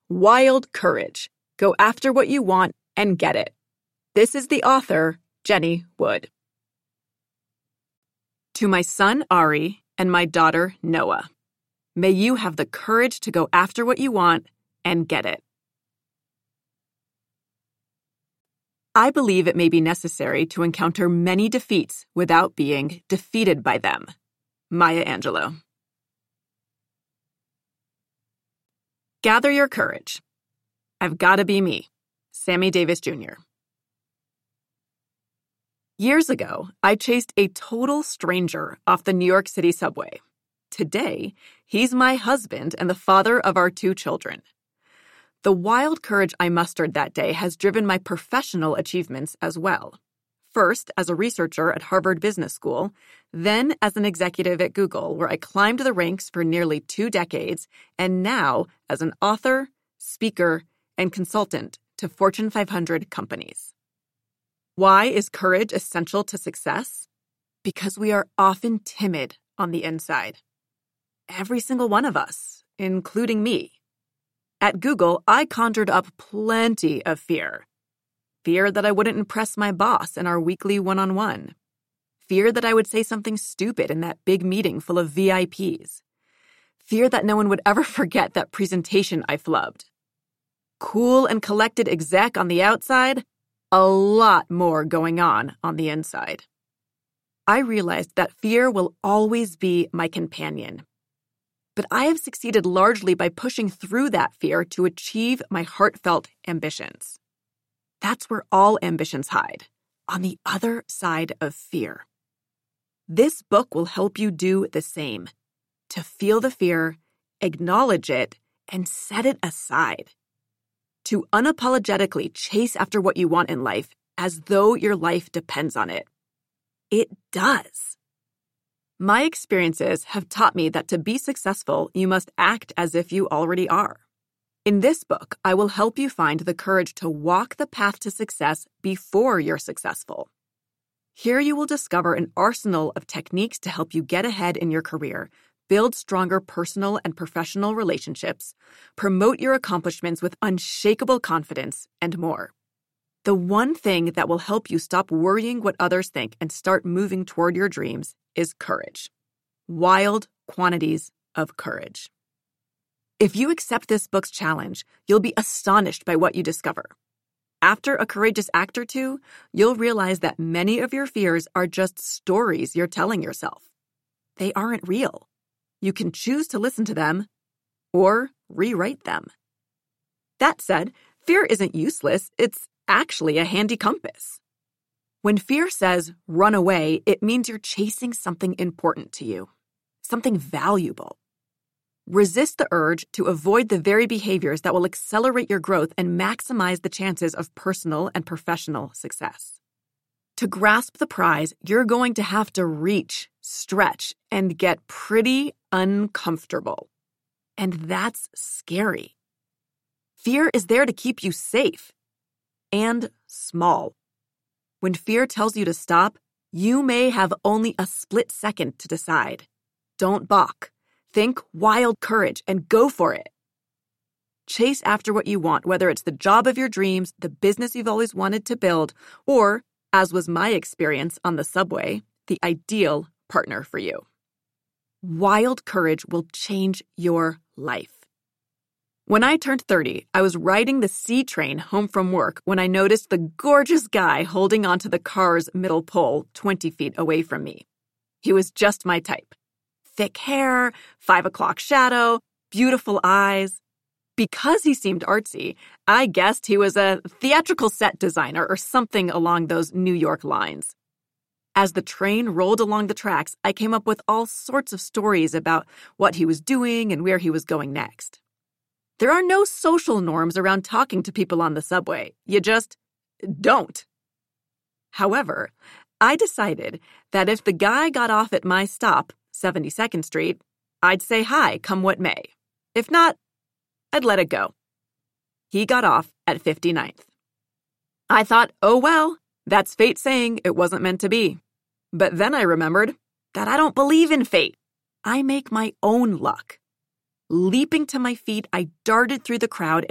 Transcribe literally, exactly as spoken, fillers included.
Wild Courage. Go after what you want and get it. This is the author, Jenny Wood. To my son, Ari, and my daughter, Noah, may you have the courage to go after what you want and get it. I believe it may be necessary to encounter many defeats without being defeated by them. Maya Angelou. Gather your courage. I've gotta be me. Sammy Davis Junior Years ago, I chased a total stranger off the New York City subway. Today, he's my husband and the father of our two children. The wild courage I mustered that day has driven my professional achievements as well. First, as a researcher at Harvard Business School, then as an executive at Google, where I climbed the ranks for nearly two decades, and now as an author, speaker, and consultant to Fortune five hundred companies. Why is courage essential to success? Because we are often timid on the inside. Every single one of us, including me. At Google, I conjured up plenty of fear. Fear that I wouldn't impress my boss in our weekly one-on-one. Fear that I would say something stupid in that big meeting full of V I Ps. Fear that no one would ever forget that presentation I flubbed. Cool and collected exec on the outside, a lot more going on on the inside. I realized that fear will always be my companion. But I have succeeded largely by pushing through that fear to achieve my heartfelt ambitions. That's where all ambitions hide, on the other side of fear. This book will help you do the same, to feel the fear, acknowledge it, and set it aside. To unapologetically chase after what you want in life as though your life depends on it. It does. My experiences have taught me that to be successful, you must act as if you already are. In this book, I will help you find the courage to walk the path to success before you're successful. Here you will discover an arsenal of techniques to help you get ahead in your career, build stronger personal and professional relationships, promote your accomplishments with unshakable confidence, and more. The one thing that will help you stop worrying what others think and start moving toward your dreams is courage. Wild quantities of courage. If you accept this book's challenge, you'll be astonished by what you discover. After a courageous act or two, you'll realize that many of your fears are just stories you're telling yourself. They aren't real. You can choose to listen to them or rewrite them. That said, fear isn't useless. It's actually a handy compass. When fear says run away, it means you're chasing something important to you, something valuable. Resist the urge to avoid the very behaviors that will accelerate your growth and maximize the chances of personal and professional success. To grasp the prize, you're going to have to reach, stretch, and get pretty uncomfortable. And that's scary. Fear is there to keep you safe and small. When fear tells you to stop, you may have only a split second to decide. Don't balk. Think wild courage and go for it. Chase after what you want, whether it's the job of your dreams, the business you've always wanted to build, or, as was my experience on the subway, the ideal partner for you. Wild courage will change your life. When I turned thirty, I was riding the C train home from work when I noticed the gorgeous guy holding onto the car's middle pole twenty feet away from me. He was just my type. Thick hair, five o'clock shadow, beautiful eyes. Because he seemed artsy, I guessed he was a theatrical set designer or something along those New York lines. As the train rolled along the tracks, I came up with all sorts of stories about what he was doing and where he was going next. There are no social norms around talking to people on the subway. You just don't. However, I decided that if the guy got off at my stop, seventy-second Street, I'd say hi, come what may. If not, I'd let it go. He got off at fifty-ninth. I thought, oh well, that's fate saying it wasn't meant to be. But then I remembered that I don't believe in fate. I make my own luck. Leaping to my feet, I darted through the crowd